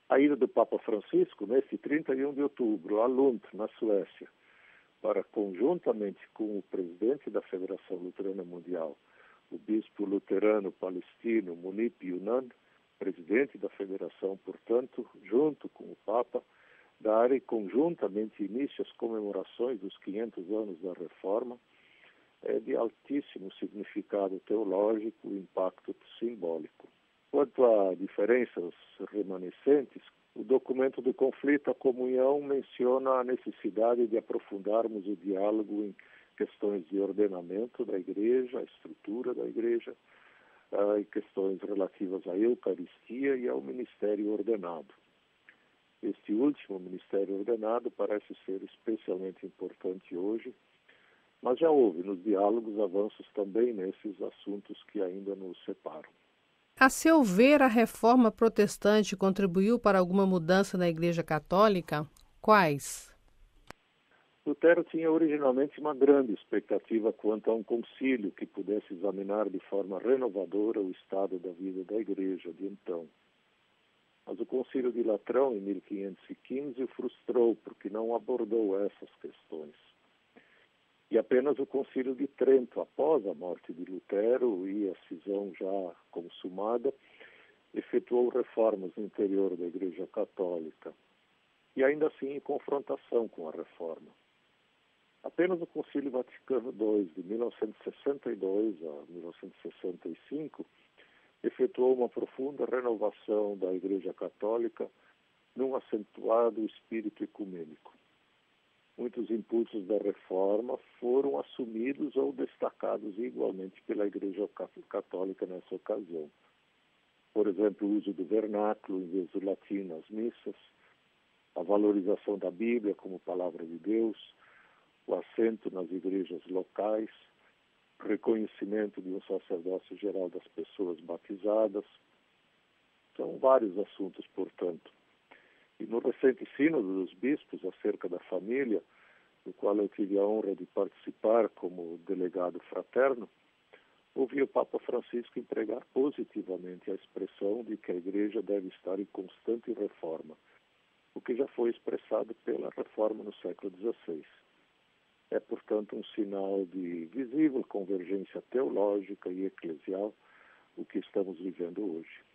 A ida do Papa Francisco, neste 31 de outubro, a Lund, na Suécia, para, conjuntamente com o presidente da Federação Luterana Mundial, o bispo luterano palestino Munip Yunan, presidente da Federação, portanto, junto com o Papa, darem conjuntamente início às comemorações dos 500 anos da Reforma, é de altíssimo significado teológico e impacto simbólico. Quanto a diferenças remanescentes, o documento do conflito, a comunhão, menciona a necessidade de aprofundarmos o diálogo em questões de ordenamento da igreja, a estrutura da igreja, em questões relativas à Eucaristia e ao ministério ordenado. Este último ministério ordenado parece ser especialmente importante hoje, mas já houve nos diálogos avanços também nesses assuntos que ainda nos separam. A seu ver, a reforma protestante contribuiu para alguma mudança na Igreja Católica? Quais? Lutero tinha originalmente uma grande expectativa quanto a um concílio que pudesse examinar de forma renovadora o estado da vida da Igreja de então. Mas o Concílio de Latrão, em 1515, o frustrou porque não abordou essas questões. E apenas o Concílio de Trento, após a morte de Lutero e a cisão já consumada, efetuou reformas no interior da Igreja Católica, e ainda assim em confrontação com a reforma. Apenas o Concílio Vaticano II, de 1962 a 1965, efetuou uma profunda renovação da Igreja Católica num acentuado espírito ecumênico. Muitos impulsos da reforma foram assumidos ou destacados igualmente pela Igreja Católica nessa ocasião. Por exemplo, o uso do vernáculo em vez do latim nas missas, a valorização da Bíblia como palavra de Deus, o assento nas igrejas locais, o reconhecimento de um sacerdócio geral das pessoas batizadas. São vários assuntos, portanto. E no recente sínodo dos bispos acerca da família, no qual eu tive a honra de participar como delegado fraterno, ouvi o Papa Francisco empregar positivamente a expressão de que a Igreja deve estar em constante reforma, o que já foi expressado pela reforma no século XVI. É, portanto, um sinal de visível convergência teológica e eclesial o que estamos vivendo hoje.